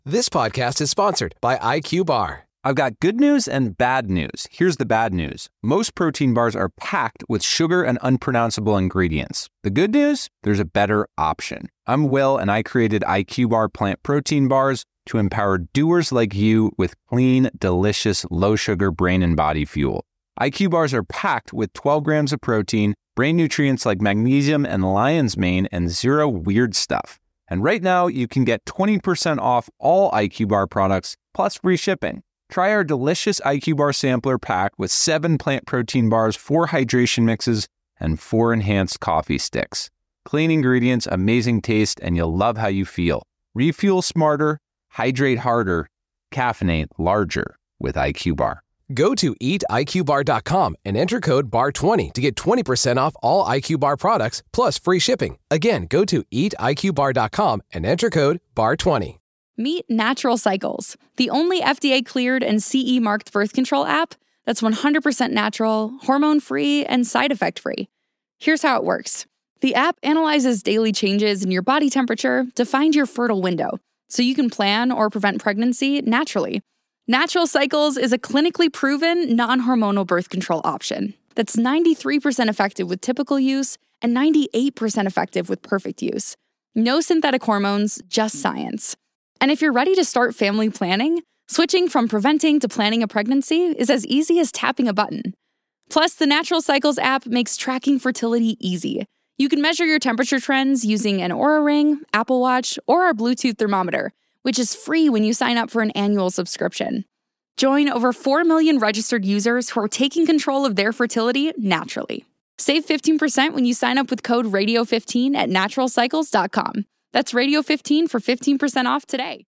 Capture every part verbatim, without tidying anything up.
This podcast is sponsored by I Q Bar. I've got good news and bad news. Here's the bad news. Most protein bars are packed with sugar and unpronounceable ingredients. The good news? There's a better option. I'm Will, and I created I Q Bar plant protein bars to empower doers like you with clean, delicious, low-sugar brain and body fuel. I Q Bars are packed with twelve grams of protein, brain nutrients like magnesium and lion's mane, and zero weird stuff. And right now, you can get twenty percent off all I Q Bar products, plus free shipping. Try our delicious I Q Bar sampler pack with seven plant protein bars, four hydration mixes, and four enhanced coffee sticks. Clean ingredients, amazing taste, and you'll love how you feel. Refuel smarter, hydrate harder, caffeinate larger with I Q Bar. Go to eat I Q bar dot com and enter code B A R twenty to get twenty percent off all I Q Bar products plus free shipping. Again, go to eat I Q bar dot com and enter code B A R twenty. Meet Natural Cycles, the only F D A-cleared and C E-marked birth control app that's one hundred percent natural, hormone-free, and side effect-free. Here's how it works. The app analyzes daily changes in your body temperature to find your fertile window, so you can plan or prevent pregnancy naturally. Natural Cycles is a clinically proven, non-hormonal birth control option that's ninety-three percent effective with typical use and ninety-eight percent effective with perfect use. No synthetic hormones, just science. And if you're ready to start family planning, switching from preventing to planning a pregnancy is as easy as tapping a button. Plus, the Natural Cycles app makes tracking fertility easy. You can measure your temperature trends using an Oura Ring, Apple Watch, or our Bluetooth thermometer, which is free when you sign up for an annual subscription. Join over four million registered users who are taking control of their fertility naturally. Save fifteen percent when you sign up with code radio fifteen at natural cycles dot com. That's radio fifteen for fifteen percent off today.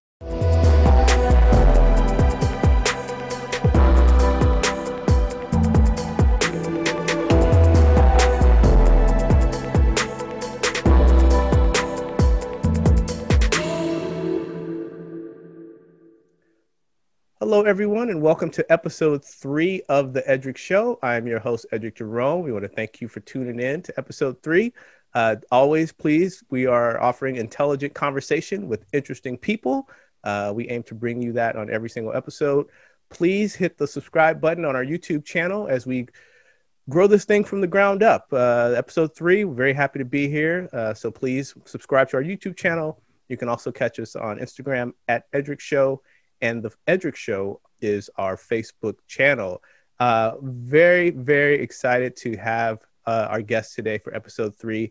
Hello, everyone, and welcome to episode three of The Edric Show. I'm your host, Edric Jerome. We want to thank you for tuning in to episode three. Uh, always, please, we are offering intelligent conversation with interesting people. Uh, we aim to bring you that on every single episode. Please hit the subscribe button on our YouTube channel as we grow this thing from the ground up. Uh, episode three, we're very happy to be here. Uh, so please subscribe to our YouTube channel. You can also catch us on Instagram at Edric Show. And the Edric Show is our Facebook channel. Uh, very, very excited to have uh, our guest today for episode three,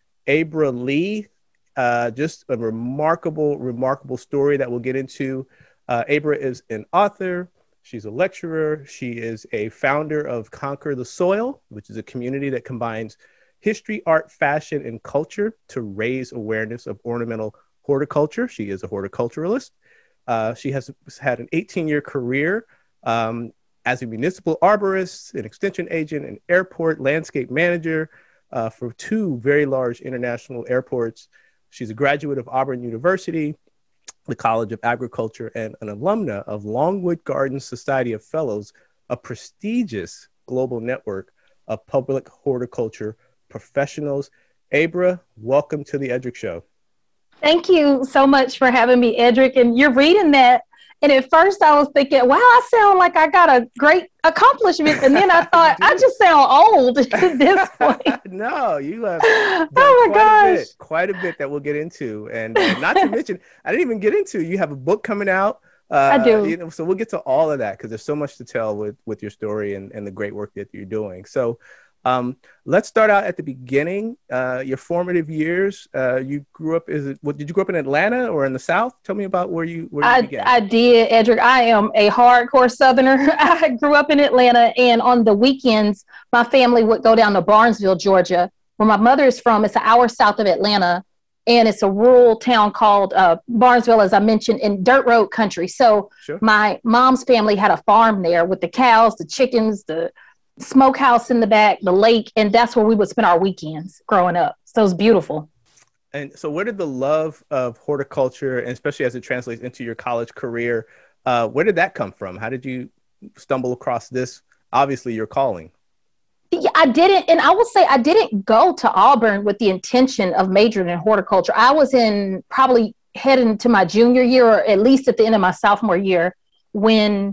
Abra Lee. Uh, just a remarkable, remarkable story that we'll get into. Uh, Abra is an author. She's a lecturer. She is a founder of Conquer the Soil, which is a community that combines history, art, fashion, and culture to raise awareness of ornamental horticulture. She is a horticulturalist. Uh, she has had an eighteen-year career um, as a municipal arborist, an extension agent, an airport landscape manager uh, for two very large international airports. She's a graduate of Auburn University, the College of Agriculture, and an alumna of Longwood Gardens Society of Fellows, a prestigious global network of public horticulture professionals. Abra, welcome to the Edric Show. Thank you so much for having me, Edric. And you're reading that. And at first I was thinking, wow, I sound like I got a great accomplishment. And then I thought, I just sound old at this point. No, you have done oh my quite gosh. a bit, quite a bit that we'll get into. And uh, not to mention, I didn't even get into, you have a book coming out. Uh, I do. You know, so we'll get to all of that because there's so much to tell with, with your story and, and the great work that you're doing. So Um, let's start out at the beginning. Uh, your formative years. Uh, you grew up. Is it? What, did you grow up in Atlanta or in the South? Tell me about where you where you I, began. I did, Edric. I am a hardcore Southerner. I grew up in Atlanta, and on the weekends, my family would go down to Barnesville, Georgia, where my mother is from. It's an hour south of Atlanta, and it's a rural town called uh, Barnesville, as I mentioned, in dirt road country. So Sure. my mom's family had a farm there with the cows, the chickens, the smokehouse in the back, the lake, and that's where we would spend our weekends growing up. So it was beautiful. And so where did the love of horticulture, and especially as it translates into your college career, uh, where did that come from? How did you stumble across this? Obviously, your calling. Yeah, I didn't, and I will say I didn't go to Auburn with the intention of majoring in horticulture. I was in probably heading to my junior year, or at least at the end of my sophomore year, when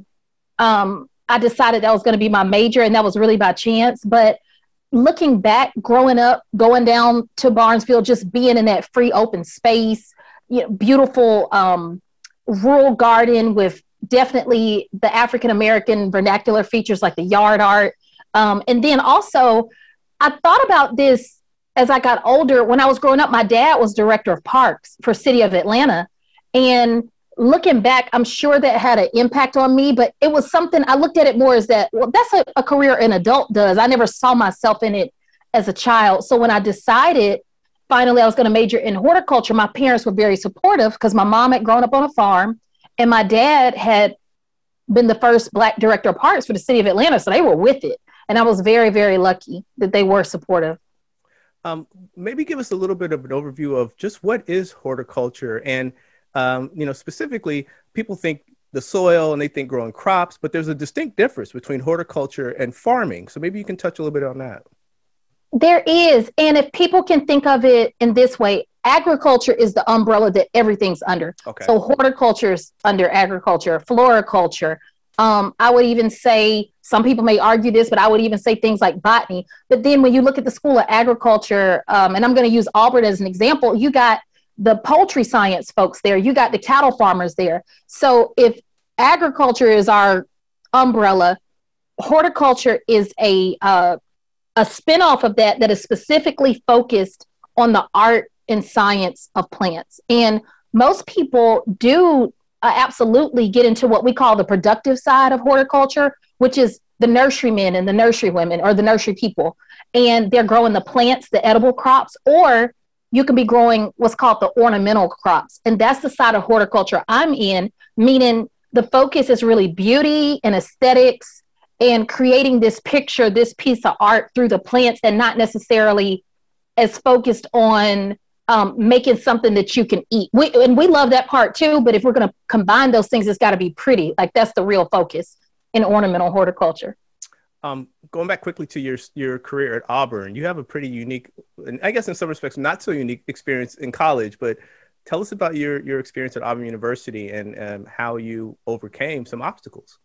um, I decided that was going to be my major, and that was really by chance. But looking back, growing up, going down to Barnesville, just being in that free open space, you know, beautiful um, rural garden with definitely the African-American vernacular features like the yard art. Um, and then also, I thought about this as I got older. When I was growing up, my dad was director of parks for City of Atlanta. And looking back, I'm sure that had an impact on me, but it was something I looked at it more as that, well, that's a, a career an adult does. I never saw myself in it as a child. So when I decided finally I was going to major in horticulture, my parents were very supportive because my mom had grown up on a farm and my dad had been the first Black director of parks for the City of Atlanta. So they were with it. And I was very, very lucky that they were supportive. Um, maybe give us a little bit of an overview of just what is horticulture. And, um, you know, specifically, people think the soil and they think growing crops, but there's a distinct difference between horticulture and farming. So maybe you can touch a little bit on that. There is. And if people can think of it in this way, agriculture is the umbrella that everything's under. Okay. So horticulture is under agriculture, floriculture. Um, I would even say, some people may argue this, but I would even say things like botany. But then when you look at the School of Agriculture, um, and I'm going to use Auburn as an example, you got the poultry science folks there, you got the cattle farmers there. So if agriculture is our umbrella, horticulture is a uh, a spinoff of that that is specifically focused on the art and science of plants. And most people do uh, absolutely get into what we call the productive side of horticulture, which is the nurserymen and the nursery women or the nursery people. And they're growing the plants, the edible crops, or you can be growing what's called the ornamental crops. And that's the side of horticulture I'm in, meaning the focus is really beauty and aesthetics and creating this picture, this piece of art through the plants, and not necessarily as focused on um, making something that you can eat. We, and we love that part too, but if we're going to combine those things, it's got to be pretty. Like that's the real focus in ornamental horticulture. Um, going back quickly to your your career at Auburn, you have a pretty unique, and I guess in some respects, not so unique experience in college, but tell us about your, your experience at Auburn University and um, how you overcame some obstacles.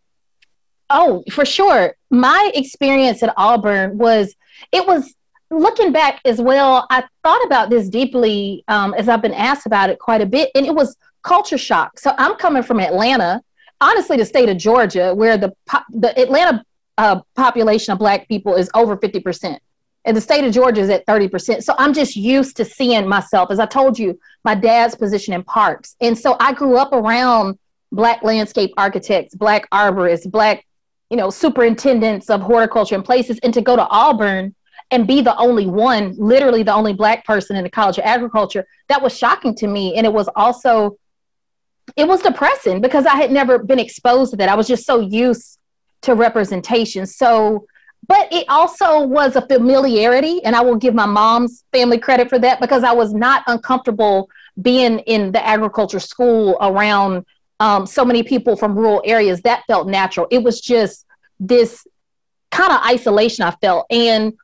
Oh, for sure. My experience at Auburn was, it was, looking back as well, I thought about this deeply um, as I've been asked about it quite a bit, and it was culture shock. So I'm coming from Atlanta, honestly, the state of Georgia, where the the Atlanta uh, population of Black people is over fifty percent. And the state of Georgia is at thirty percent. So I'm just used to seeing myself, as I told you, my dad's position in parks. And so I grew up around Black landscape architects, Black arborists, Black, you know, superintendents of horticulture and places. And to go to Auburn and be the only one, literally the only Black person in the College of Agriculture, that was shocking to me. And it was also, it was depressing because I had never been exposed to that. I was just so used to representation. So, but it also was a familiarity, and I will give my mom's family credit for that, because I was not uncomfortable being in the agriculture school around um, so many people from rural areas. That felt natural. It was just this kind of isolation I felt. And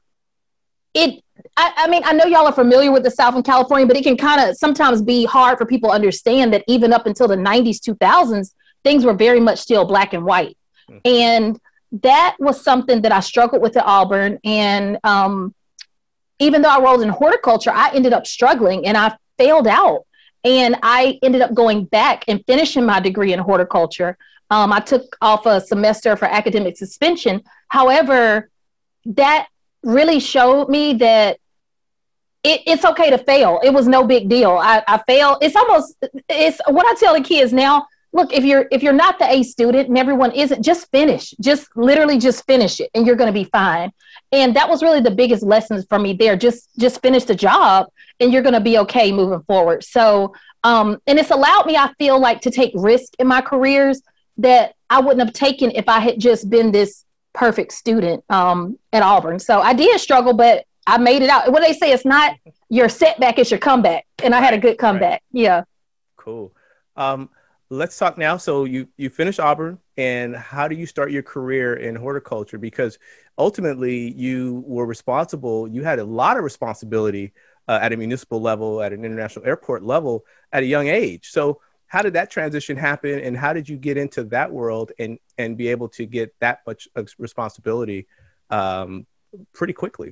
it, I, I mean, I know y'all are familiar with the South in California, but it can kind of sometimes be hard for people to understand that even up until the nineties, two thousands, things were very much still black and white. Mm. And that was something that I struggled with at Auburn. And um, even though I rolled in horticulture, I ended up struggling and I failed out. And I ended up going back and finishing my degree in horticulture. Um, I took off a semester for academic suspension. However, that really showed me that it, it's okay to fail. It was no big deal. I, I failed. It's almost, it's what I tell the kids now. Look, if you're if you're not the A student and everyone isn't, just finish. Just literally just finish it and you're going to be fine. And that was really the biggest lessons for me there. Just just finish the job and you're going to be okay moving forward. So, um, and it's allowed me, I feel like, to take risks in my careers that I wouldn't have taken if I had just been this perfect student um, at Auburn. So I did struggle, but I made it out. What they say, it's not your setback, it's your comeback. And I had a good comeback. Right. Yeah. Cool. Um, Let's talk now. So you, you finished Auburn, and how do you start your career in horticulture? Because ultimately you were responsible. You had a lot of responsibility uh, at a municipal level, at an international airport level at a young age. So how did that transition happen, and how did you get into that world and and be able to get that much responsibility um, pretty quickly?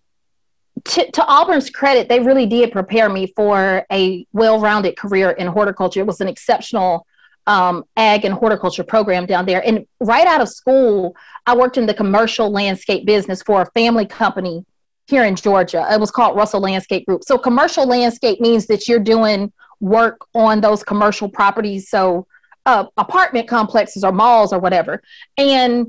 To, to Auburn's credit, they really did prepare me for a well-rounded career in horticulture. It was an exceptional um, ag and horticulture program down there. And right out of school, I worked in the commercial landscape business for a family company here in Georgia. It was called Russell Landscape Group. So commercial landscape means that you're doing work on those commercial properties. So uh, apartment complexes or malls or whatever. And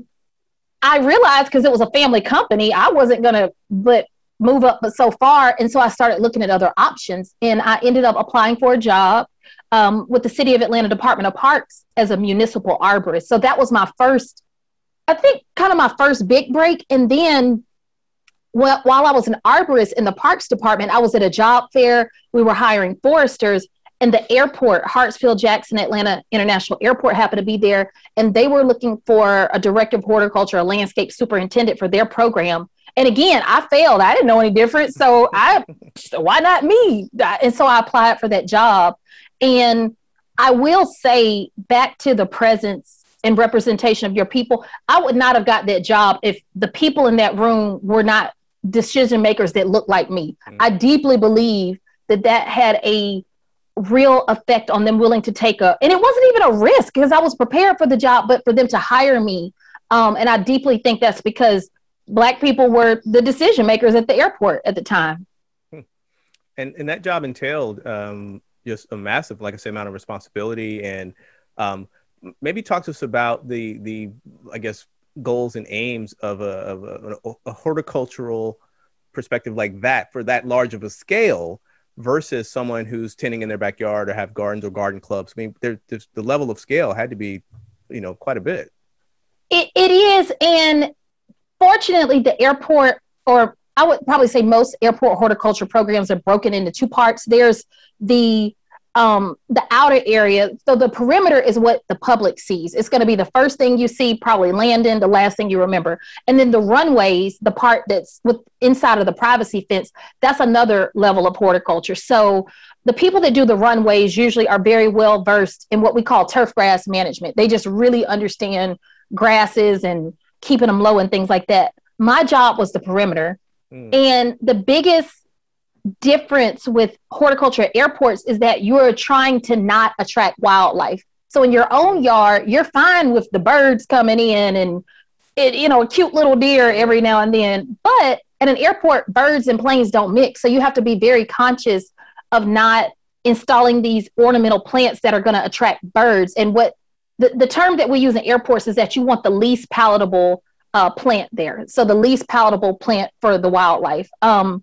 I realized, because it was a family company, I wasn't going to but move up but so far. And so I started looking at other options, and I ended up applying for a job um, with the City of Atlanta Department of Parks as a municipal arborist. So that was my first, I think, kind of my first big break. And then well, while I was an arborist in the Parks Department, I was at a job fair. We were hiring foresters. And the airport, Hartsfield-Jackson Atlanta International Airport, happened to be there. And they were looking for a director of horticulture, a landscape superintendent for their program. And again, I failed. I didn't know any different. So I, why not me? And so I applied for that job. And I will say, back to the presence and representation of your people, I would not have got that job if the people in that room were not decision makers that look like me. Mm. I deeply believe that that had a real effect on them willing to take a, and it wasn't even a risk because I was prepared for the job, but for them to hire me. Um, and I deeply think that's because Black people were the decision makers at the airport at the time. Hmm. And and that job entailed um, just a massive, like I say, amount of responsibility. And um, maybe talk to us about the, the I guess, goals and aims of a, of a, a horticultural perspective like that for that large of a scale, versus someone who's tending in their backyard or have gardens or garden clubs. I mean, there, there's the level of scale had to be, you know, quite a bit. It, it is. And fortunately, the airport, or I would probably say most airport horticulture programs are broken into two parts. There's the um, the outer area. So the perimeter is what the public sees. It's going to be the first thing you see, probably landing, the last thing you remember. And then the runways, the part that's with inside of the privacy fence, that's another level of horticulture. So the people that do the runways usually are very well versed in what we call turf grass management. They just really understand grasses and keeping them low and things like that. My job was the perimeter. Mm. And the biggest difference with horticulture at airports is that you're trying to not attract wildlife. So in your own yard, you're fine with the birds coming in and, it, you know, a cute little deer every now and then. But at an airport, birds and planes don't mix. So you have to be very conscious of not installing these ornamental plants that are going to attract birds. And what the, the term that we use in airports is that you want the least palatable uh, plant there. So the least palatable plant for the wildlife. Um,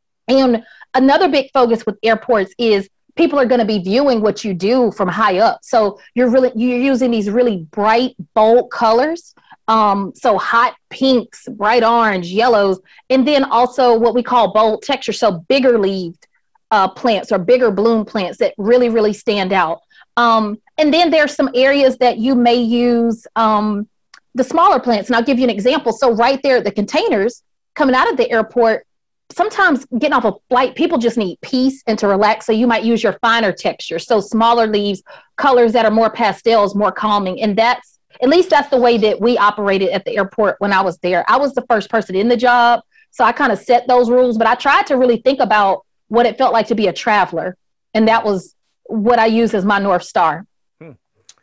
And another big focus with airports is people are going to be viewing what you do from high up. So you're really, you're using these really bright, bold colors. Um, so hot pinks, bright orange, yellows, and then also what we call bold texture. So bigger leaved uh, plants or bigger bloom plants that really, really stand out. Um, and then there's some areas that you may use um, the smaller plants. And I'll give you an example. So right there, the containers coming out of the airport, sometimes getting off a flight, people just need peace and to relax. So you might use your finer texture. So smaller leaves, colors that are more pastels, more calming. And that's, at least that's the way that we operated at the airport when I was there. I was the first person in the job. So I kind of set those rules, but I tried to really think about what it felt like to be a traveler. And that was what I use as my North Star. Hmm.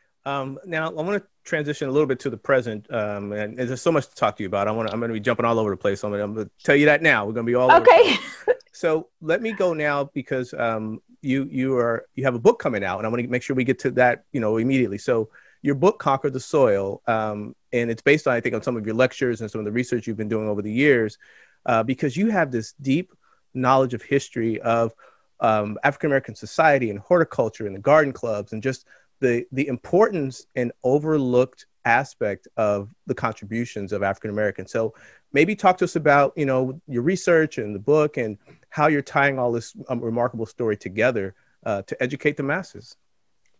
Um, now I want to transition a little bit to the present, um, and there's so much to talk to you about. I want to, I'm going to be jumping all over the place. So I'm going to tell you that now. We're going to be all okay. Over so let me go now because um, you you are you have a book coming out, and I want to make sure we get to that, you know, immediately. So your book, Conquer the Soil, um, and it's based on, I think, on some of your lectures and some of the research you've been doing over the years, uh, because you have this deep knowledge of history of um, African American society and horticulture and the garden clubs and just the the importance and overlooked aspect of the contributions of African Americans. So maybe talk to us about, you know, your research and the book and how you're tying all this um, remarkable story together uh, to educate the masses.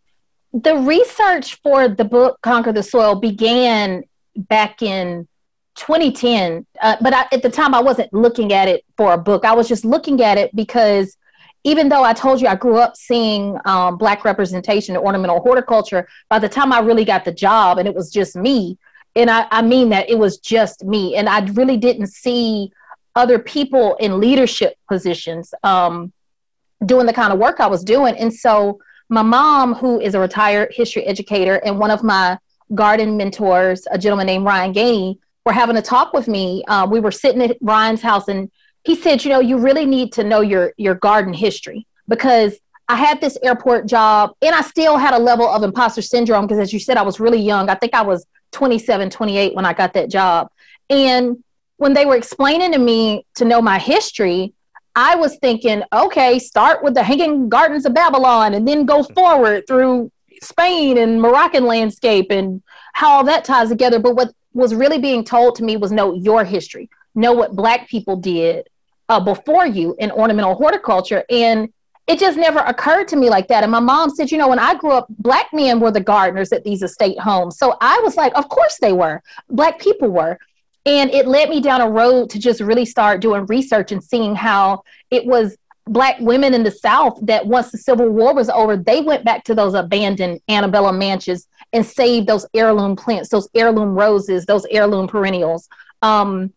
The research for the book, Conquer the Soil, began back in twenty ten. Uh, but I, at the time, I wasn't looking at it for a book. I was just looking at it because even though I told you I grew up seeing um, Black representation in ornamental horticulture, by the time I really got the job and it was just me, and I, I mean that it was just me, and I really didn't see other people in leadership positions um, doing the kind of work I was doing. And so my mom, who is a retired history educator, and one of my garden mentors, a gentleman named Ryan Gainey, were having a talk with me. Uh, we were sitting at Ryan's house, and he said, you know, you really need to know your, your garden history, because I had this airport job and I still had a level of imposter syndrome because, as you said, I was really young. I think I was twenty-seven, twenty-eight when I got that job. And when they were explaining to me to know my history, I was thinking, okay, start with the Hanging Gardens of Babylon and then go forward through Spain and Moroccan landscape and how all that ties together. But what was really being told to me was know your history, know what Black people did uh, before you in ornamental horticulture. And it just never occurred to me like that. And my mom said, you know, when I grew up, Black men were the gardeners at these estate homes. So I was like, of course they were. Black people were. And it led me down a road to just really start doing research and seeing how it was Black women in the South that once the Civil War was over, they went back to those abandoned antebellum mansions and saved those heirloom plants, those heirloom roses, those heirloom perennials. Um,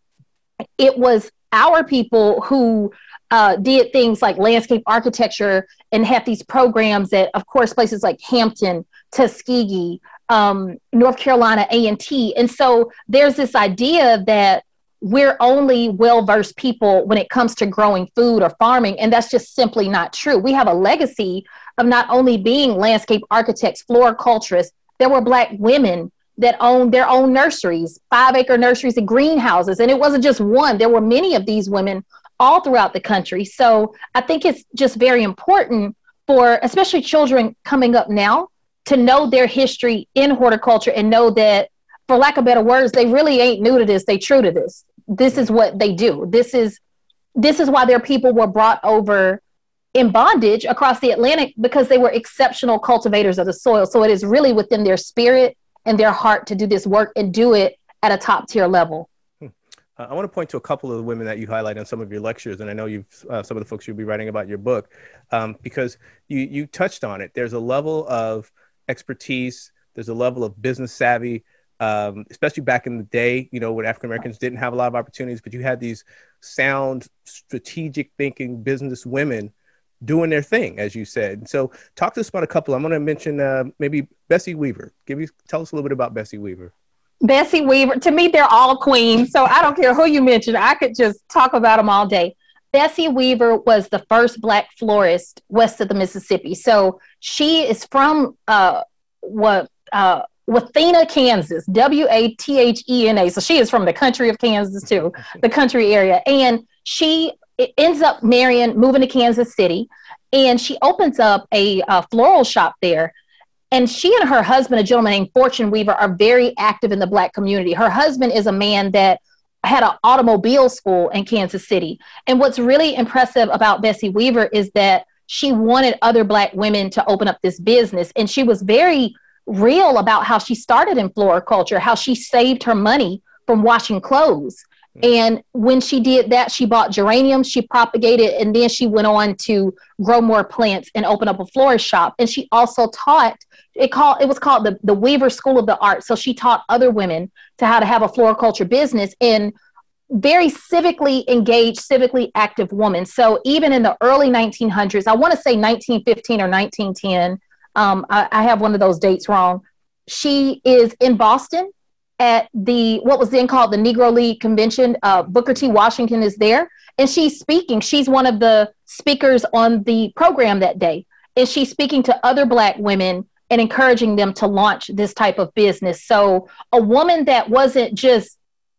it was our people who uh, did things like landscape architecture and had these programs at, of course, places like Hampton, Tuskegee, um, North Carolina A and T. And so there's this idea that we're only well-versed people when it comes to growing food or farming. And that's just simply not true. We have a legacy of not only being landscape architects, floriculturists. There were Black women that owned their own nurseries, five acre nurseries and greenhouses. And it wasn't just one. There were many of these women all throughout the country. So I think it's just very important for especially children coming up now to know their history in horticulture and know that, for lack of better words, they really ain't new to this. They true to this. This is what they do. This is this is why their people were brought over in bondage across the Atlantic, because they were exceptional cultivators of the soil. So it is really within their spirit and their heart to do this work and do it at a top tier level. Hmm. Uh, I want to point to a couple of the women that you highlight in some of your lectures, and I know you've uh, some of the folks you'll be writing about your book, um, because you you touched on it. There's a level of expertise. There's a level of business savvy. Um, especially back in the day, you know, when African Americans didn't have a lot of opportunities, but you had these sound, strategic thinking business women doing their thing, as you said. And so talk to us about a couple. I'm going to mention uh, maybe Bessie Weaver. Give you, tell us a little bit about Bessie Weaver. Bessie Weaver, to me, they're all queens. So I don't care who you mention. I could just talk about them all day. Bessie Weaver was the first Black florist west of the Mississippi. So she is from uh, what, uh, Wathena, Kansas, W A T H E N A. So she is from the country of Kansas too, the country area. And she ends up marrying, moving to Kansas City, and she opens up a, a floral shop there. And she and her husband, a gentleman named Fortune Weaver, are very active in the Black community. Her husband is a man that had an automobile school in Kansas City. And what's really impressive about Bessie Weaver is that she wanted other Black women to open up this business. And she was very real about how she started in floriculture, how she saved her money from washing clothes. And when she did that, she bought geraniums, she propagated, and then she went on to grow more plants and open up a florist shop. And she also taught, it called it was called the, the Weaver School of the Arts. So she taught other women to how to have a floriculture business, and very civically engaged, civically active woman. So even in the early nineteen hundreds, I want to say nineteen fifteen or nineteen ten, Um, I, I have one of those dates wrong. She is in Boston at the, what was then called the Negro League Convention. Uh, Booker T. Washington is there, and she's speaking. She's one of the speakers on the program that day. And she's speaking to other Black women and encouraging them to launch this type of business. So a woman that wasn't just,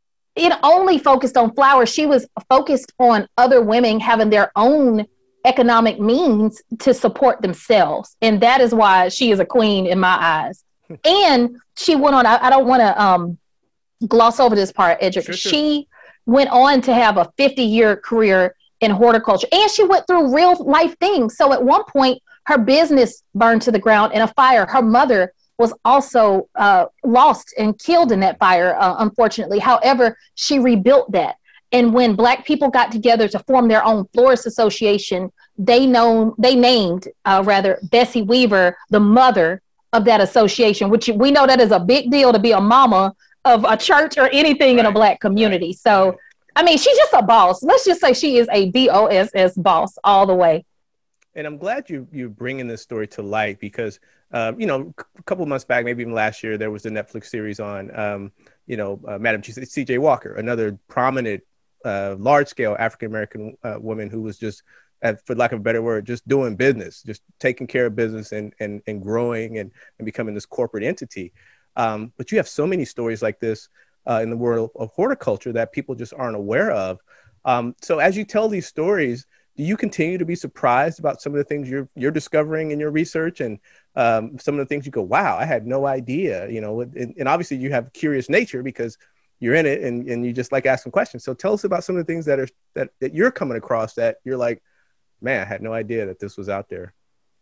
it only focused on flowers. She was focused on other women having their own economic means to support themselves. And that is why she is a queen in my eyes. And she went on, I, I don't want to um, gloss over this part, Edric. Sure, sure. She went on to have a fifty year career in horticulture, and she went through real life things. So at one point, her business burned to the ground in a fire. Her mother was also uh, lost and killed in that fire, uh, unfortunately. However, she rebuilt that. And when Black people got together to form their own florist association, they know they named uh, rather Bessie Weaver the mother of that association, which we know that is a big deal to be a mama of a church or anything right. in a Black community. So, right. I mean, she's just a boss. Let's just say she is a B O S S boss all the way. And I'm glad you you're bringing this story to light because, uh, you know, a couple of months back, maybe even last year, there was a Netflix series on, um, you know, uh, Madam C J Walker, another prominent, uh, large-scale African-American uh, woman who was just, uh, for lack of a better word, just doing business, just taking care of business and and, and growing and, and becoming this corporate entity. Um, but you have so many stories like this uh, in the world of horticulture that people just aren't aware of. Um, so as you tell these stories, do you continue to be surprised about some of the things you're you're discovering in your research and um, some of the things you go, wow, I had no idea, you know, and, and obviously you have curious nature because you're in it and, and you just like asking questions. So tell us about some of the things that are that, that you're coming across that you're like, man, I had no idea that this was out there.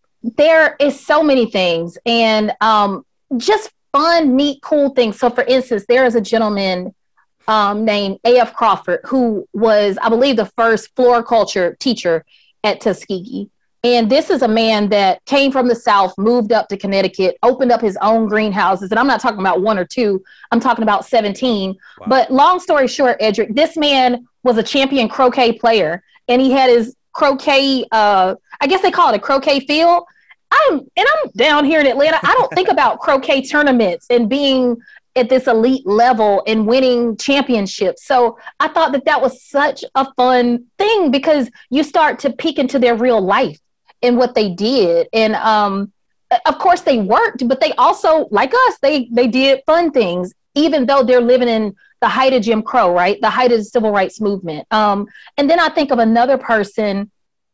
There is so many things and um, just fun, neat, cool things. So for instance, there is a gentleman Um, named A F Crawford, who was, I believe, the first floriculture teacher at Tuskegee. And this is a man that came from the South, moved up to Connecticut, opened up his own greenhouses. And I'm not talking about one or two, I'm talking about seventeen. Wow. But long story short, Edric, this man was a champion croquet player. And he had his croquet, uh, I guess they call it a croquet field. I'm, and I'm down here in Atlanta. I don't think about croquet tournaments and being at this elite level and winning championships. So I thought that that was such a fun thing because you start to peek into their real life and what they did. And um, of course they worked, but they also, like us, they, they did fun things, even though they're living in the height of Jim Crow, right? The height of the civil rights movement. Um, and then I think of another person,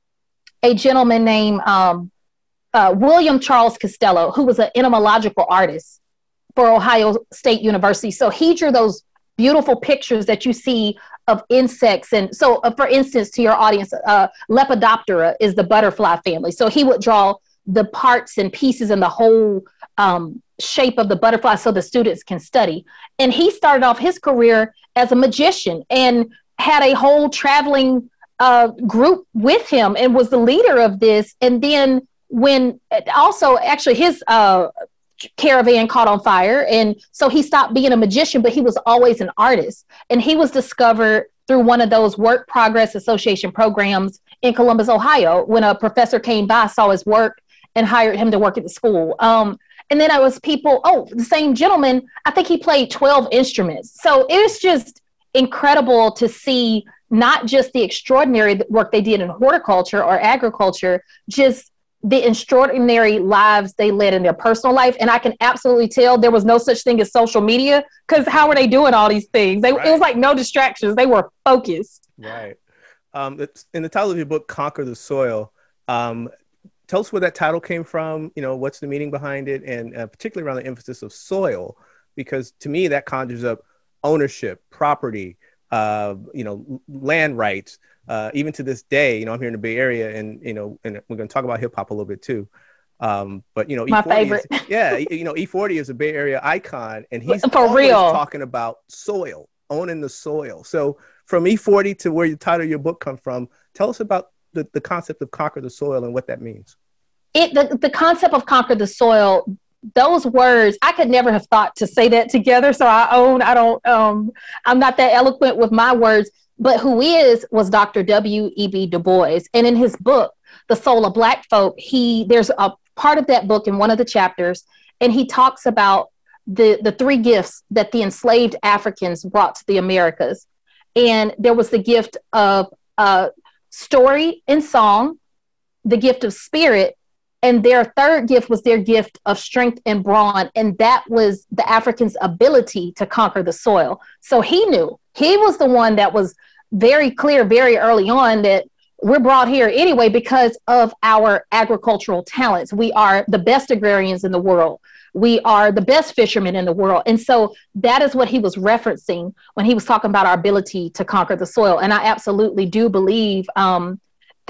a gentleman named um, uh, William Charles Costello, who was an entomological artist for Ohio State University. So he drew those beautiful pictures that you see of insects. And so, uh, for instance, to your audience, uh, Lepidoptera is the butterfly family. So he would draw the parts and pieces and the whole um, shape of the butterfly so the students can study. And he started off his career as a magician and had a whole traveling uh, group with him and was the leader of this. And then when also actually his uh, caravan caught on fire. And so he stopped being a magician, but he was always an artist. And he was discovered through one of those Work Progress Association programs in Columbus, Ohio, when a professor came by, saw his work and hired him to work at the school. Um, and then I was people, oh, the same gentleman, I think he played twelve instruments. So it was just incredible to see not just the extraordinary work they did in horticulture or agriculture, just the extraordinary lives they led in their personal life. And I can absolutely tell there was no such thing as social media, because how were they doing all these things? They, right. It was like no distractions. They were focused. Right. Um, it's, in the title of your book, Conquer the Soil, um, tell us where that title came from, you know, what's the meaning behind it, and uh, particularly around the emphasis of soil, because to me that conjures up ownership, property, uh, you know, land rights. Uh, even to this day, you know, I'm here in the Bay Area, and you know, and we're going to talk about hip hop a little bit too. Um, but you know, my E forty favorite, is, yeah, you know, E forty is a Bay Area icon, and he's for always real talking about soil, owning the soil. So from E forty to where the title of your book comes from, tell us about the, the concept of conquer the soil and what that means. It the, the concept of conquer the soil. Those words, I could never have thought to say that together. So I own, I don't, um, I'm not that eloquent with my words. But who is was Doctor W E B Du Bois. And in his book, The Soul of Black Folk, he there's a part of that book in one of the chapters, and he talks about the, the three gifts that the enslaved Africans brought to the Americas. And there was the gift of uh, story and song, the gift of spirit, and their third gift was their gift of strength and brawn. And that was the Africans' ability to conquer the soil. So he knew. He was the one that was very clear very early on that we're brought here anyway because of our agricultural talents. We are the best agrarians in the world. We are the best fishermen in the world. And so that is what he was referencing when he was talking about our ability to conquer the soil. And I absolutely do believe um, that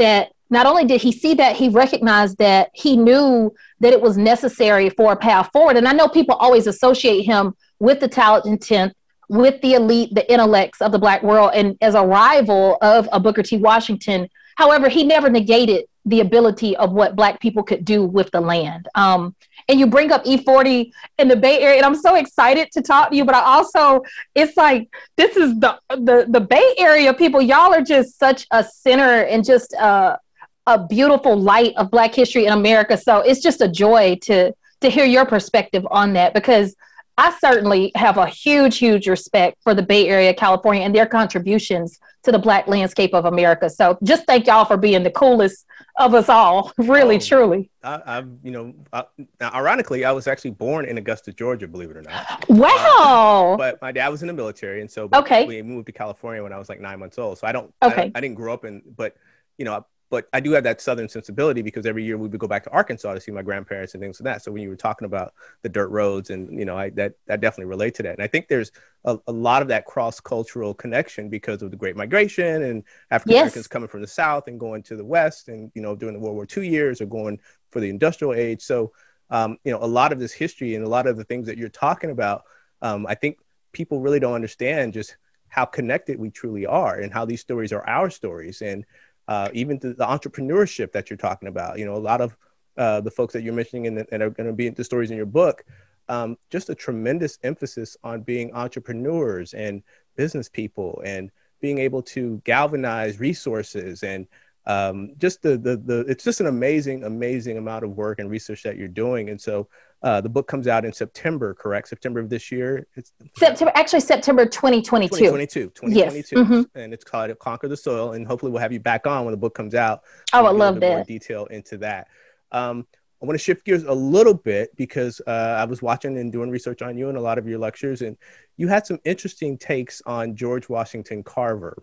not only did he see that, he recognized that he knew that it was necessary for a path forward. And I know people always associate him with the talented tenth, with the elite, the intellects of the Black world, and as a rival of a Booker T. Washington. However, he never negated the ability of what Black people could do with the land. Um, and you bring up E forty in the Bay Area, and I'm so excited to talk to you, but I also, it's like, this is the, the, the Bay Area people, y'all are just such a center and just uh, a beautiful light of Black history in America. So it's just a joy to, to hear your perspective on that, because I certainly have a huge, huge respect for the Bay Area, California, and their contributions to the Black landscape of America. So just thank y'all for being the coolest of us all, really, oh, truly. I, I've, you know, I, now, ironically, I was actually born in Augusta, Georgia, believe it or not. Wow. Uh, but my dad was in the military, and so okay. we moved to California when I was like nine months old. So I don't, okay. I, don't I didn't grow up in, but, you know, but I do have that Southern sensibility, because every year we would go back to Arkansas to see my grandparents and things like that. So when you were talking about the dirt roads, and, you know, I that, I definitely relate to that. And I think there's a, a lot of that cross-cultural connection because of the Great Migration and African Americans yes. coming from the South and going to the West, and, you know, during the World War Two years, or going for the industrial age. So, um, you know, a lot of this history and a lot of the things that you're talking about, um, I think people really don't understand just how connected we truly are, and how these stories are our stories. And Uh, even the, the entrepreneurship that you're talking about, you know, a lot of uh, the folks that you're mentioning and, and are going to be into stories in your book, um, just a tremendous emphasis on being entrepreneurs and business people, and being able to galvanize resources, and um, just the, the, the, it's just an amazing, amazing amount of work and research that you're doing. And so uh, the book comes out in September, correct? September of this year? It's September, actually September twenty twenty-two. twenty twenty-two, twenty twenty-two. Yes. Mm-hmm. And it's called Conquer the Soil. And hopefully we'll have you back on when the book comes out. Oh, I love that. More detail into that. Um, I want to shift gears a little bit, because uh, I was watching and doing research on you and a lot of your lectures, and you had some interesting takes on George Washington Carver.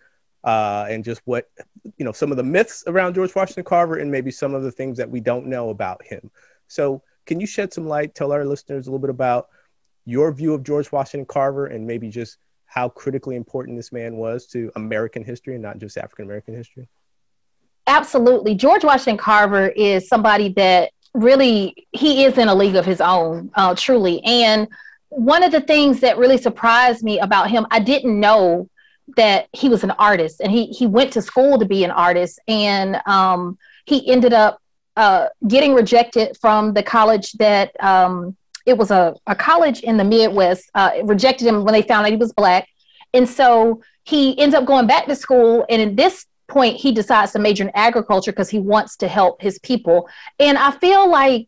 Uh, and just what, you know, some of the myths around George Washington Carver, and maybe some of the things that we don't know about him. So can you shed some light, tell our listeners a little bit about your view of George Washington Carver, and maybe just how critically important this man was to American history and not just African-American history? Absolutely. George Washington Carver is somebody that really, he is in a league of his own, uh, truly. And one of the things that really surprised me about him, I didn't know that he was an artist, and he he went to school to be an artist, and um, he ended up uh, getting rejected from the college that um, it was a, a college in the Midwest, uh, rejected him when they found out he was Black. And so he ends up going back to school, and at this point he decides to major in agriculture because he wants to help his people. And I feel like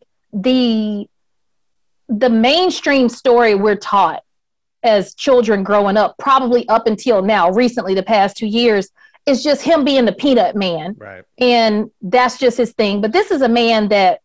the the mainstream story we're taught as children growing up, probably up until now, recently, the past two years, is just him being the peanut man. Right. And that's just his thing. But this is a man that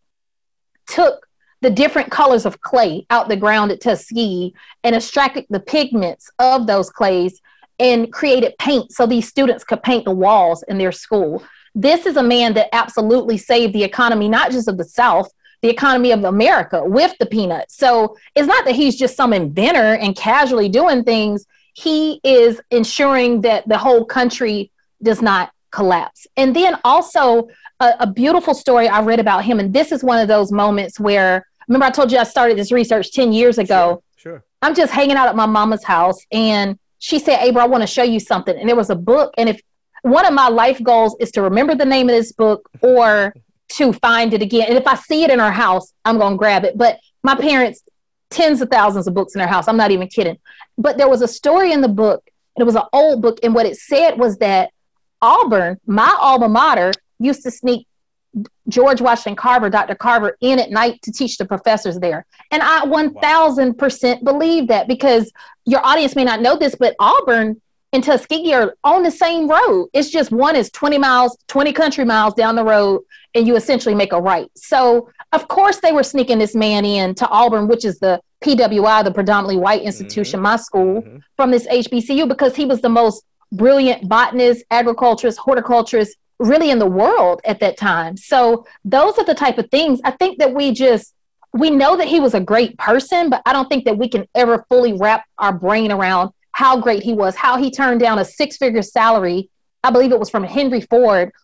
took the different colors of clay out the ground at Tuskegee and extracted the pigments of those clays and created paint so these students could paint the walls in their school. This is a man that absolutely saved the economy, not just of the South, the economy of America with the peanuts. So it's not that he's just some inventor and casually doing things. He is ensuring that the whole country does not collapse. And then also a, a beautiful story I read about him. And this is one of those moments where, remember I told you I started this research ten years ago. Sure, sure. I'm just hanging out at my mama's house, and she said, Abra, I want to show you something. And there was a book. And if one of my life goals is to remember the name of this book, or to find it again. And if I see it in our house, I'm going to grab it. But my parents, tens of thousands of books in their house. I'm not even kidding. But there was a story in the book, and it was an old book. And what it said was that Auburn, my alma mater, used to sneak George Washington Carver, Doctor Carver, in at night to teach the professors there. And I one thousand percent believe that, because your audience may not know this, but Auburn and Tuskegee are on the same road. It's just one is twenty miles, twenty country miles down the road, and you essentially make a right. So of course they were sneaking this man in to Auburn, which is the P W I, the predominantly white institution, mm-hmm. my school, mm-hmm. from this H B C U, because he was the most brilliant botanist, agriculturist, horticulturist really in the world at that time. So those are the type of things I think that we just, we know that he was a great person, but I don't think that we can ever fully wrap our brain around how great he was, how he turned down a six-figure salary, I believe it was from Henry Ford,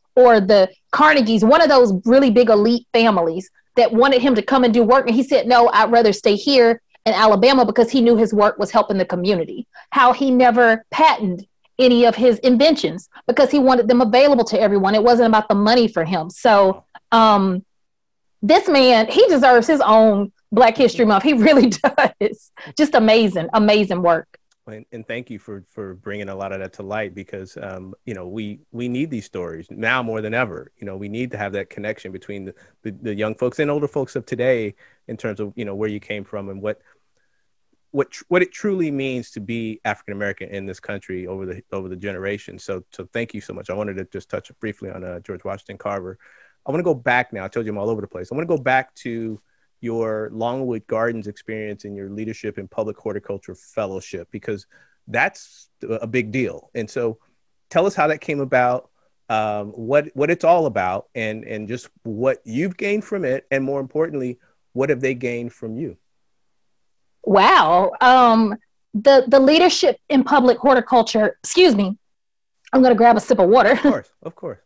or the Carnegies, one of those really big elite families that wanted him to come and do work. And he said, no, I'd rather stay here in Alabama because he knew his work was helping the community. How he never patented any of his inventions because he wanted them available to everyone. It wasn't about the money for him. So um, this man, he deserves his own Black History Month. He really does. Just amazing, amazing work. And, and thank you for for bringing a lot of that to light because, um, you know, we we need these stories now more than ever. You know, we need to have that connection between the, the, the young folks and older folks of today in terms of, you know, where you came from and what what what it truly means to be African American in this country over the over the generations. So so thank you so much. I wanted to just touch briefly on uh, George Washington Carver. I want to go back now. I told you I'm all over the place. I want to go back to your Longwood Gardens experience and your leadership in public horticulture fellowship, because that's a big deal. And so tell us how that came about, um, what, what it's all about, and, and just what you've gained from it. And more importantly, what have they gained from you? Wow. Um, the, the leadership in public horticulture, excuse me, I'm going to grab a sip of water. Of course, of course.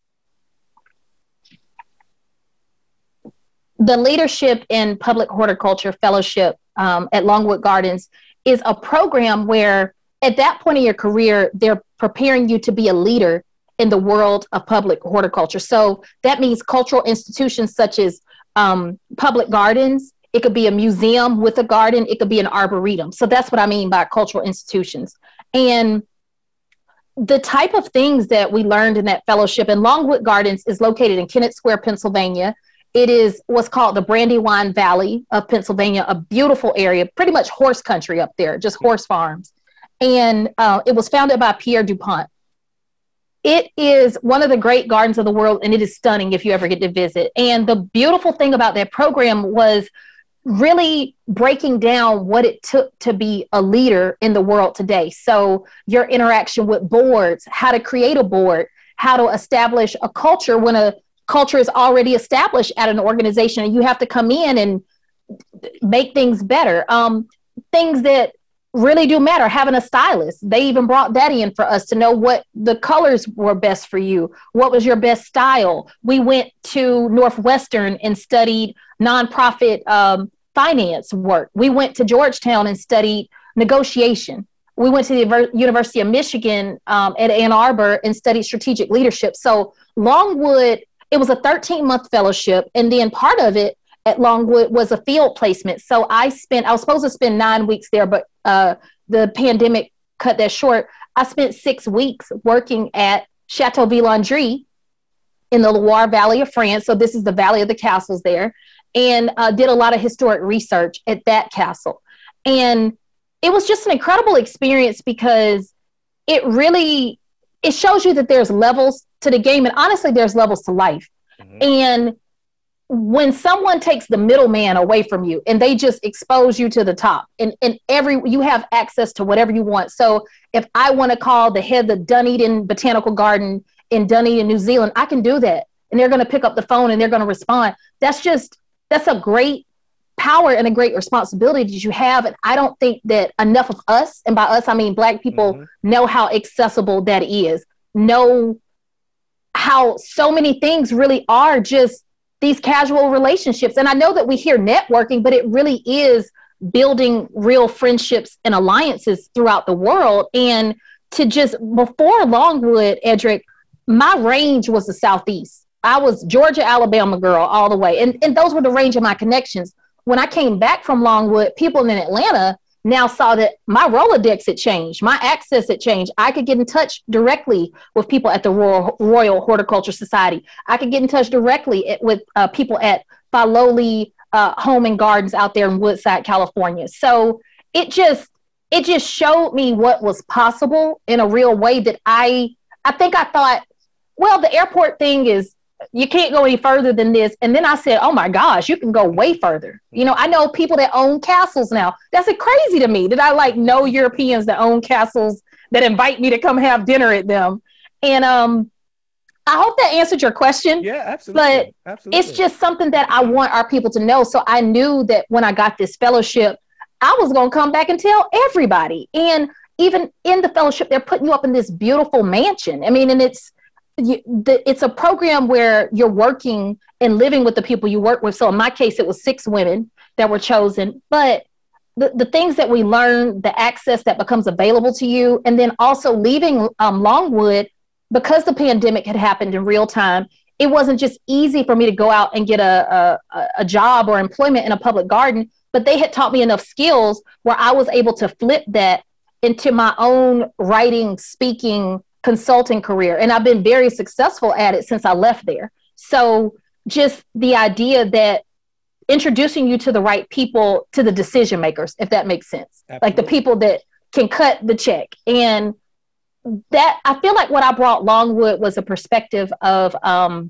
The leadership in public horticulture fellowship um, at Longwood Gardens is a program where at that point in your career, they're preparing you to be a leader in the world of public horticulture. So that means cultural institutions such as um, public gardens. It could be a museum with a garden. It could be an arboretum. So that's what I mean by cultural institutions. And the type of things that we learned in that fellowship, and Longwood Gardens is located in Kennett Square, Pennsylvania. It is what's called the Brandywine Valley of Pennsylvania, a beautiful area, pretty much horse country up there, just horse farms. And uh, it was founded by Pierre DuPont. It is one of the great gardens of the world, and it is stunning if you ever get to visit. And the beautiful thing about that program was really breaking down what it took to be a leader in the world today. So your interaction with boards, how to create a board, how to establish a culture when a culture is already established at an organization and you have to come in and make things better. Um, things that really do matter, having a stylist. They even brought that in for us to know what the colors were best for you. What was your best style? We went to Northwestern and studied nonprofit um, finance work. We went to Georgetown and studied negotiation. We went to the University of Michigan um, at Ann Arbor and studied strategic leadership. So Longwood, it was a thirteen month fellowship. And then part of it at Longwood was a field placement. So I spent, I was supposed to spend nine weeks there, but uh, the pandemic cut that short. I spent six weeks working at Chateau Villandry in the Loire Valley of France. So this is the Valley of the Castles there, and uh, did a lot of historic research at that castle. And it was just an incredible experience because it really, it shows you that there's levels to the game. And honestly, there's levels to life. Mm-hmm. And when someone takes the middleman away from you and they just expose you to the top, and, and every, you have access to whatever you want. So if I want to call the head of the Dunedin Botanical Garden in Dunedin, New Zealand, I can do that. And they're going to pick up the phone and they're going to respond. That's just, that's a great power and a great responsibility that you have. And I don't think that enough of us, and by us, I mean Black people, mm-hmm. know how accessible that is. Know how so many things really are just these casual relationships. And I know that we hear networking, but it really is building real friendships and alliances throughout the world. And to just, before Longwood, Edric, my range was the Southeast. I was Georgia, Alabama girl all the way. And, and those were the range of my connections. When I came back from Longwood, people in Atlanta now saw that my Rolodex had changed, my access had changed. I could get in touch directly with people at the Royal, Royal Horticulture Society. I could get in touch directly at, with uh, people at Filoli uh, Home and Gardens out there in Woodside, California. So it just, it just showed me what was possible in a real way that I, I think I thought, well, the airport thing is, you can't go any further than this. And then I said, oh my gosh, you can go way further. You know, I know people that own castles now. That's crazy to me that I like know Europeans that own castles that invite me to come have dinner at them. And um, I hope that answered your question. Yeah, absolutely. But absolutely. It's just something that I want our people to know. So I knew that when I got this fellowship, I was going to come back and tell everybody. And even in the fellowship, they're putting you up in this beautiful mansion. I mean, and it's, you, the, it's a program where you're working and living with the people you work with. So in my case, it was six women that were chosen, but the, the things that we learn, the access that becomes available to you, and then also leaving um, Longwood, because the pandemic had happened in real time, it wasn't just easy for me to go out and get a, a, a job or employment in a public garden, but they had taught me enough skills where I was able to flip that into my own writing, speaking, consulting career. And I've been very successful at it since I left there. So just the idea that introducing you to the right people, to the decision makers, if that makes sense, Absolutely. Like the people that can cut the check. And that, I feel like what I brought Longwood was a perspective of, um,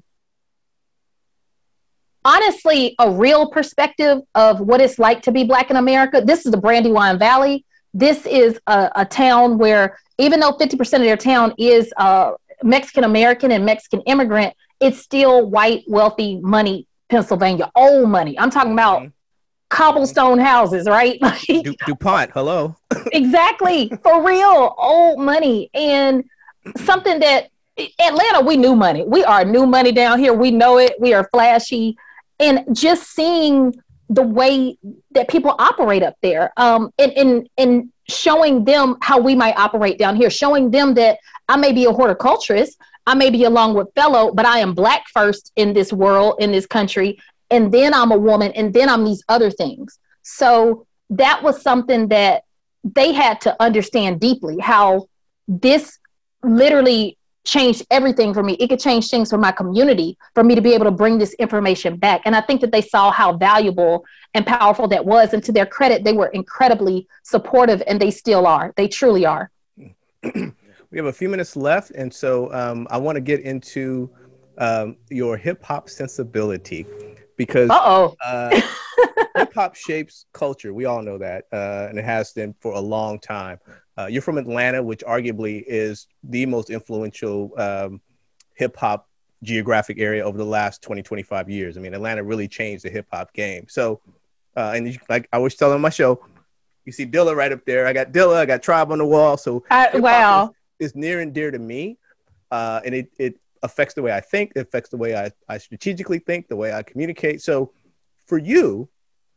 honestly, a real perspective of what it's like to be Black in America. This is the Brandywine Valley. This is a, a town where, even though fifty percent of their town is uh, Mexican-American and Mexican immigrant, it's still white, wealthy, money, Pennsylvania, old money. I'm talking about mm-hmm. cobblestone houses, right? Du- DuPont, hello. Exactly, for real, old money. And something that, Atlanta, we new money. We are new money down here. We know it. We are flashy. And just seeing the way that people operate up there, um, and, and, and showing them how we might operate down here, showing them that I may be a horticulturist, I may be a Longwood fellow, but I am Black first in this world, in this country, and then I'm a woman, and then I'm these other things. So that was something that they had to understand deeply, how this literally changed everything for me. It could change things for my community, for me to be able to bring this information back. And I think that they saw how valuable and powerful that was. And to their credit, they were incredibly supportive, and they still are. They truly are. We have a few minutes left. And so um, I want to get into um, your hip hop sensibility, because Uh-oh. uh, hip hop shapes culture. We all know that. Uh, and it has been for a long time. Uh, you're from Atlanta, which arguably is the most influential um, hip hop geographic area over the last twenty, twenty-five years. I mean, Atlanta really changed the hip hop game. So, uh, and you, like I was telling on my show, you see Dilla right up there. I got Dilla, I got Tribe on the wall. So uh, wow, is, is near and dear to me. Uh, and it, it affects the way I think. It affects the way I, I strategically think, the way I communicate. So for you,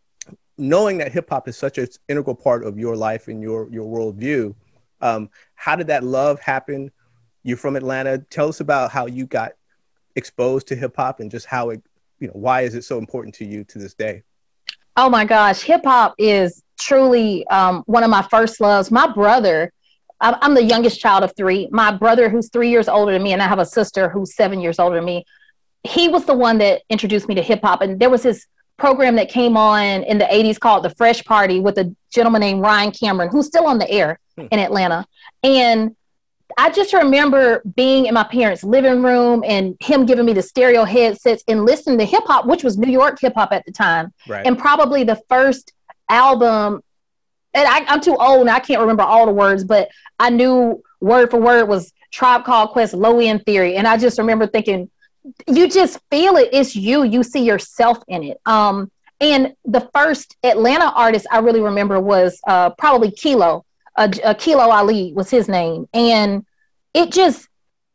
knowing that hip hop is such an integral part of your life and your, your worldview, um, how did that love happen? You're from Atlanta. Tell us about how you got exposed to hip hop and just how it, you know, why is it so important to you to this day? Oh my gosh, hip hop is truly um, one of my first loves. My brother, I'm the youngest child of three. My brother, who's three years older than me, and I have a sister who's seven years older than me, he was the one that introduced me to hip hop. And there was this program that came on in the eighties called The Fresh Party with a gentleman named Ryan Cameron, who's still on the air hmm. in Atlanta. And I just remember being in my parents' living room and him giving me the stereo headsets and listening to hip hop, which was New York hip hop at the time. Right. And probably the first album, and I, I'm too old and I can't remember all the words, but I knew word for word was Tribe Called Quest, Low End Theory. And I just remember thinking, you just feel it. It's you. You see yourself in it. Um, and the first Atlanta artist I really remember was uh, probably Kilo. Uh, uh, Kilo Ali was his name. And it just,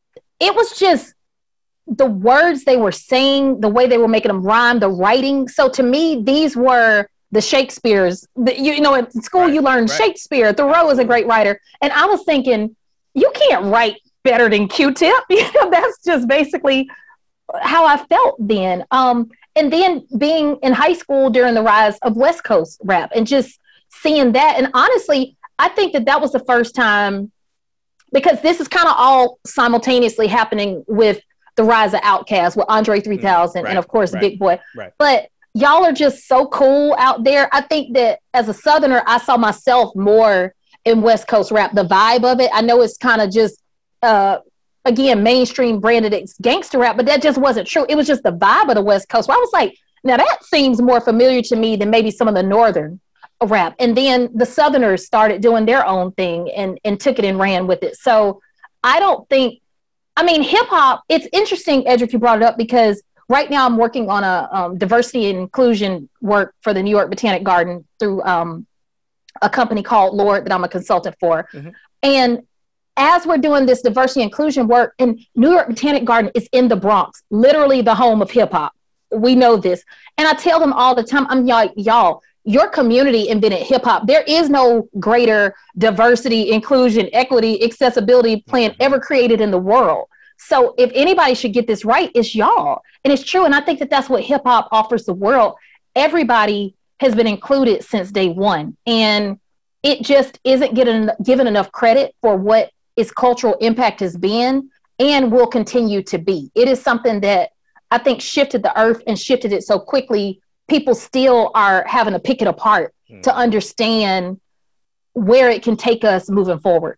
it was just the words they were saying, the way they were making them rhyme, the writing. So to me, these were the Shakespeare's. The, you, you know, in school right, you learn right. Shakespeare. Thoreau is a great writer. And I was thinking, you can't write better than Q-Tip. You know, that's just basically how I felt then. Um, and then being in high school during the rise of West Coast rap and just seeing that. And honestly, I think that that was the first time, because this is kind of all simultaneously happening with the rise of Outkast with Andre three thousand, right, and of course, right, Big Boy. Right. But y'all are just so cool out there. I think that as a Southerner, I saw myself more in West Coast rap, the vibe of it. I know it's kind of just, uh, again, mainstream branded it's gangster rap, but that just wasn't true. It was just the vibe of the West Coast. So I was like, now that seems more familiar to me than maybe some of the Northern rap. And then the Southerners started doing their own thing and, and took it and ran with it. So I don't think, I mean, hip hop, it's interesting, Edric, you brought it up, because right now I'm working on a um, diversity and inclusion work for the New York Botanic Garden through um, a company called Lord that I'm a consultant for. Mm-hmm. And as we're doing this diversity inclusion work, and New York Botanic Garden is in the Bronx, literally the home of hip hop. We know this. And I tell them all the time, I'm like, y'all, your community invented hip hop. There is no greater diversity, inclusion, equity, accessibility plan ever created in the world. So if anybody should get this right, it's y'all. And it's true. And I think that that's what hip hop offers the world. Everybody has been included since day one. And it just isn't getting given enough credit for what its cultural impact has been and will continue to be. It is something that I think shifted the earth and shifted it so quickly. People still are having to pick it apart mm. to understand where it can take us moving forward.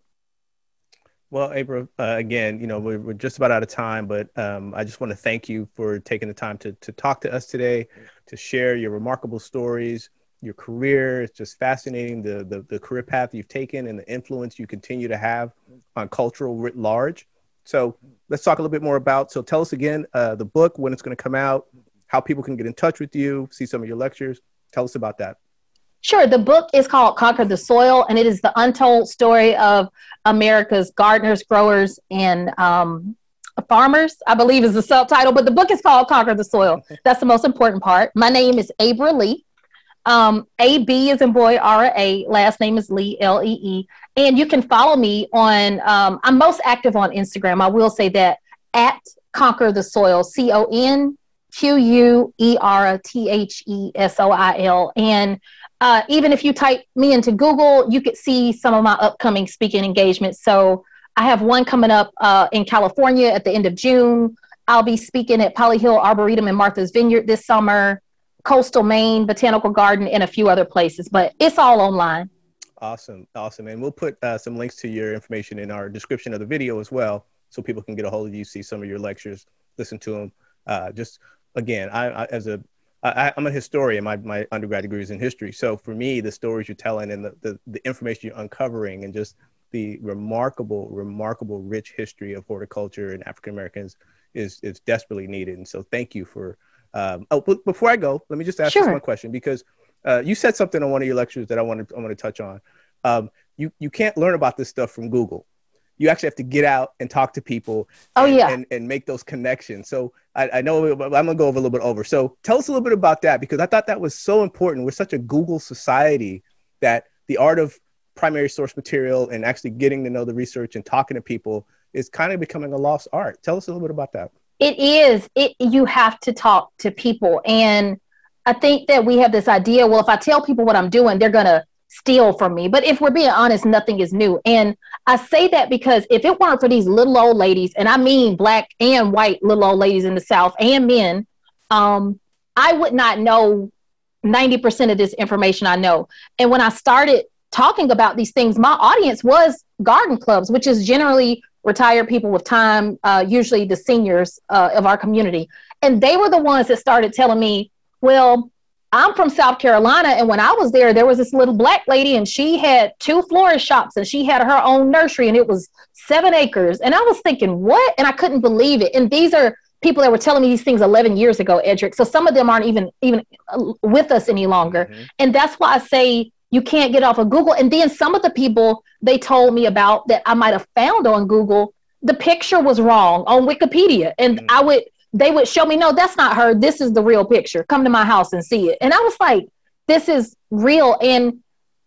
Well, Abra, uh, again, you know, we're, we're just about out of time, but um, I just want to thank you for taking the time to to talk to us today, to share your remarkable stories, your career. It's just fascinating, the, the, the career path you've taken and the influence you continue to have on cultural writ large. So let's talk a little bit more about, so tell us again, uh, the book, when it's going to come out, how people can get in touch with you, see some of your lectures. Tell us about that. Sure. The book is called Conquer the Soil, and it is the untold story of America's gardeners, growers, and um, farmers, I believe is the subtitle, but the book is called Conquer the Soil. That's the most important part. My name is Abra Lee. Um, A B is in boy, R A, last name is Lee, L E E. And you can follow me on, um, I'm most active on Instagram. I will say that, at Conquer the Soil, C O N Q U E R T H E S O I L. And uh, even if you type me into Google, you could see some of my upcoming speaking engagements. So I have one coming up uh, in California at the end of June. I'll be speaking at Poly Hill Arboretum in Martha's Vineyard this summer, Coastal Maine Botanical Garden, and a few other places, but it's all online. Awesome. Awesome. And we'll put uh, some links to your information in our description of the video as well, so people can get a hold of you, see some of your lectures, listen to them. Uh, just again, I, I as a, I, I'm a historian. My, my undergrad degree is in history. So for me, the stories you're telling and the, the, the information you're uncovering and just the remarkable, remarkable rich history of horticulture and African-Americans is, is desperately needed. And so thank you for, um, oh, but before I go, let me just ask Sure. this one question, because uh, you said something on one of your lectures that I want to, I want to touch on. Um, you, you can't learn about this stuff from Google. You actually have to get out and talk to people oh, and, yeah. and, and make those connections. So I, I know I'm going to go over a little bit over. So tell us a little bit about that, because I thought that was so important. We're such a Google society that the art of primary source material and actually getting to know the research and talking to people is kind of becoming a lost art. Tell us a little bit about that. It is. It, you have to talk to people. And I think that we have this idea, well, if I tell people what I'm doing, they're going to steal from me. But if we're being honest, nothing is new. And I say that because if it weren't for these little old ladies, and I mean black and white little old ladies in the South and men, um, I would not know ninety percent of this information I know. And when I started talking about these things, my audience was garden clubs, which is generally retired people with time, uh, usually the seniors uh, of our community. And they were the ones that started telling me, well, I'm from South Carolina, and when I was there, there was this little black lady, and she had two florist shops, and she had her own nursery, and it was seven acres. And I was thinking, what? And I couldn't believe it. And these are people that were telling me these things eleven years ago, Edric. So some of them aren't even even with us any longer. Mm-hmm. And that's why I say you can't get off of Google. And then some of the people they told me about that I might have found on Google, the picture was wrong on Wikipedia. And mm-hmm. I would... they would show me, no, that's not her. This is the real picture. Come to my house and see it. And I was like, this is real. And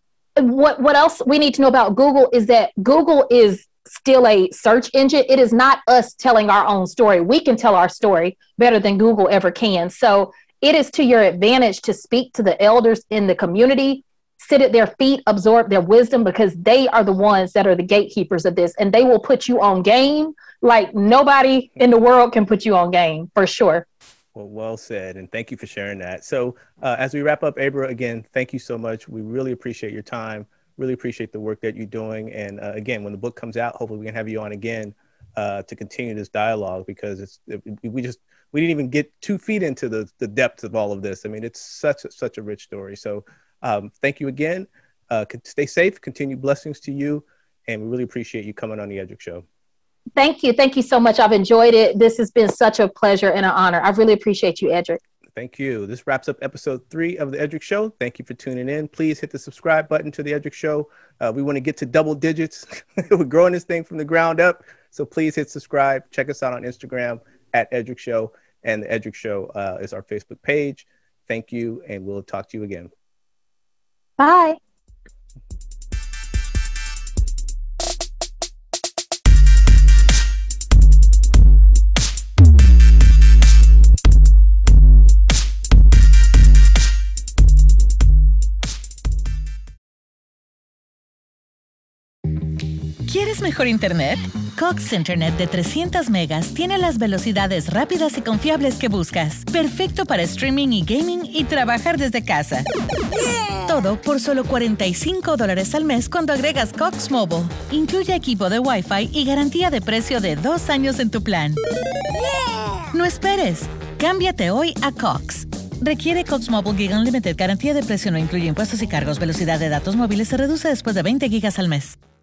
what, what else we need to know about Google is that Google is still a search engine. It is not us telling our own story. We can tell our story better than Google ever can. So it is to your advantage to speak to the elders in the community, sit at their feet, absorb their wisdom, because they are the ones that are the gatekeepers of this, and they will put you on game like nobody in the world can put you on game, for sure. Well, well said. And thank you for sharing that. So uh, as we wrap up, Abra, again, thank you so much. We really appreciate your time, really appreciate the work that you're doing. And uh, again, when the book comes out, hopefully we can have you on again uh, to continue this dialogue, because it's it, we just, we didn't even get two feet into the, the depths of all of this. I mean, it's such a, such a rich story. So um, thank you again. Uh, stay safe, continue blessings to you. And we really appreciate you coming on the Edric Show. Thank you. Thank you so much. I've enjoyed it. This has been such a pleasure and an honor. I really appreciate you, Edric. Thank you. This wraps up episode three of the Edric Show. Thank you for tuning in. Please hit the subscribe button to the Edric Show. Uh, we want to get to double digits. We're growing this thing from the ground up. So please hit subscribe. Check us out on Instagram at Edric Show. And the Edric Show uh, is our Facebook page. Thank you, and we'll talk to you again. Bye. ¿Quieres mejor internet? Cox Internet de trescientos megas tiene las velocidades rápidas y confiables que buscas. Perfecto para streaming y gaming y trabajar desde casa. Yeah. Todo por solo cuarenta y cinco dólares al mes cuando agregas Cox Mobile. Incluye equipo de Wi-Fi y garantía de precio de dos años en tu plan. Yeah. No esperes. Cámbiate hoy a Cox. Requiere Cox Mobile Gig Unlimited. Garantía de precio no incluye impuestos y cargos. Velocidad de datos móviles se reduce después de veinte gigas al mes.